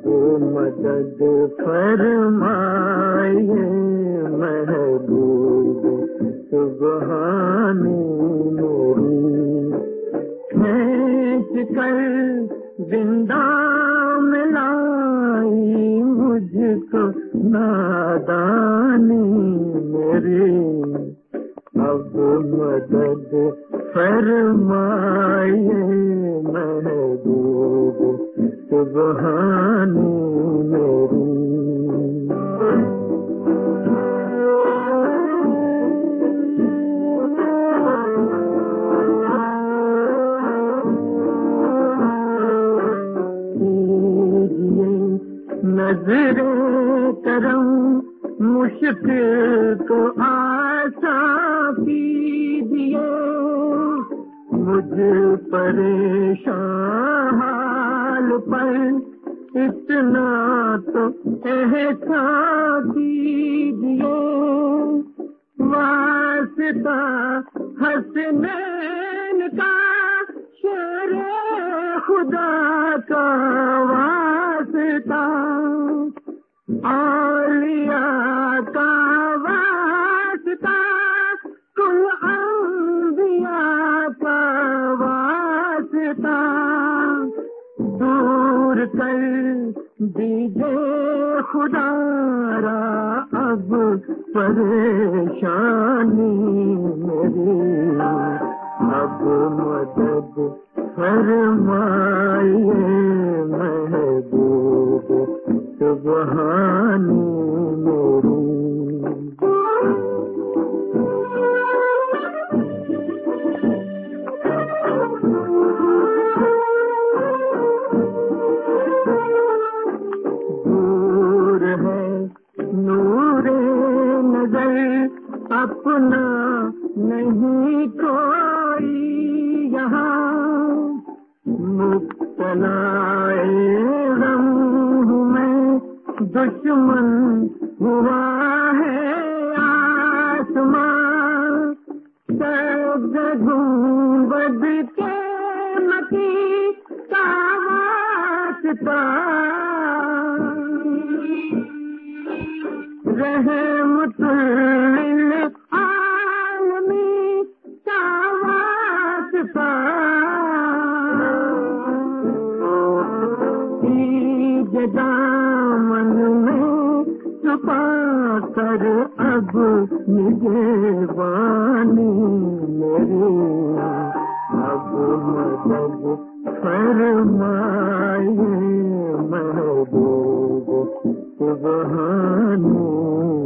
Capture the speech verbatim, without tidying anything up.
मदद फरमाए महबूब सुबहानी मेरी। खींच कर जिंदा मिलाई मुझको नादानी मेरी। अब मदद फरमाए महबूब सुबहानी मेरी। नजरे करम मुश्किल को आसान कीजिए। मुझ परेशान हाल पर इतना तो एहसान कीजिए। वास्ता हसनैन का शेरे खुदा का वास्ता। औलिया का वास्ता कुल अंबिया का वास्ता। दूर कर दीजिए खुदारा अब परेशानी मेरी। अब मदद फरमाइए महबूब सुबहानी मेरी। दूर है नूरे नजर अपना नहीं कोई यहाँ। मुब्तलाए गम हूँ मैं दुश्मन हुआ है आसमां। सब गुंबद के मती का वास्ता। रहमतुल आलमीन का वास्ता। दामन में छुपा कर अब निगहबानी मेरी। अब मदद फरमाए महबूब सुबहानी।